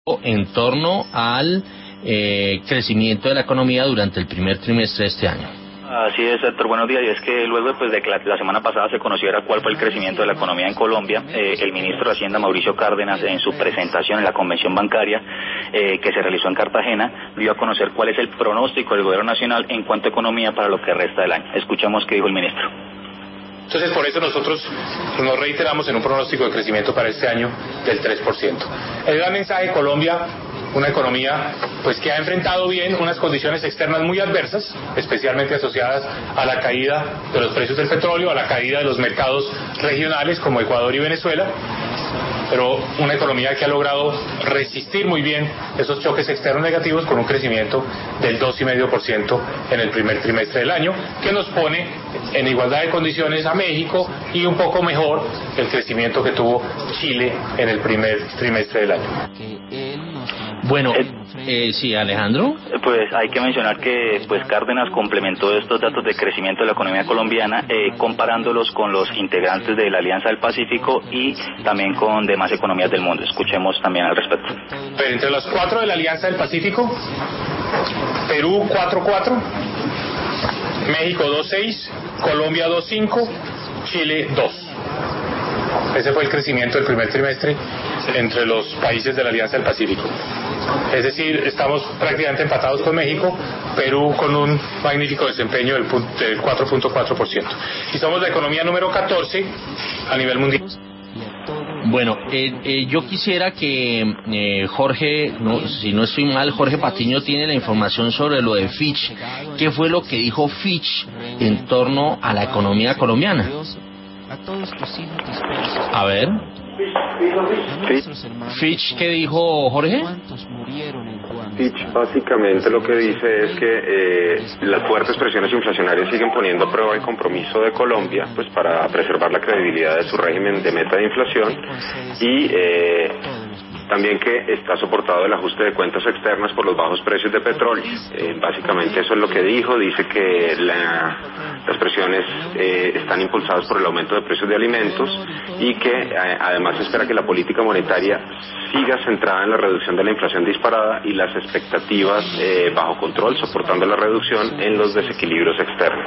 en torno al crecimiento de la economía durante el primer trimestre de este año. Así es, Héctor, buenos días. Y es que luego pues, de que la semana pasada se conociera cuál fue el crecimiento de la economía en Colombia, el ministro de Hacienda, Mauricio Cárdenas, en su presentación en la convención bancaria que se realizó en Cartagena, dio a conocer cuál es el pronóstico del gobierno nacional en cuanto a economía para lo que resta del año. Escuchemos qué dijo el ministro. Entonces, por eso nosotros nos reiteramos en un pronóstico de crecimiento para este año del 3%. El gran mensaje de Colombia, una economía pues que ha enfrentado bien unas condiciones externas muy adversas, especialmente asociadas a la caída de los precios del petróleo, a la caída de los mercados regionales como Ecuador y Venezuela, pero una economía que ha logrado resistir muy bien esos choques externos negativos con un crecimiento del 2,5% en el primer trimestre del año, que nos pone en igualdad de condiciones a México y un poco mejor el crecimiento que tuvo Chile en el primer trimestre del año. Bueno, sí, Alejandro. Pues hay que mencionar que pues Cárdenas complementó estos datos de crecimiento de la economía colombiana comparándolos con los integrantes de la Alianza del Pacífico y también con demás economías del mundo. Escuchemos también al respecto. Pero entre los 4 de la Alianza del Pacífico, Perú 4,4, México 2,6, Colombia 2,5, Chile 2. Ese fue el crecimiento del primer trimestre entre los países de la Alianza del Pacífico. Es decir, estamos prácticamente empatados con México, Perú con un magnífico desempeño del 4,4%. Y somos la economía número 14 a nivel mundial. Bueno, yo quisiera que Jorge, si no estoy mal, Jorge Patiño tiene la información sobre lo de Fitch. ¿Qué fue lo que dijo Fitch en torno a la economía colombiana? A ver. Fitch, ¿qué dijo Jorge? Fitch básicamente lo que dice es que las fuertes presiones inflacionarias siguen poniendo a prueba el compromiso de Colombia pues para preservar la credibilidad de su régimen de meta de inflación y también que está soportado el ajuste de cuentas externas por los bajos precios de petróleo. Básicamente eso es lo que dijo. Dice que las presiones están impulsadas por el aumento de precios de alimentos y que además espera que la política monetaria siga centrada en la reducción de la inflación disparada y las expectativas bajo control, soportando la reducción en los desequilibrios externos.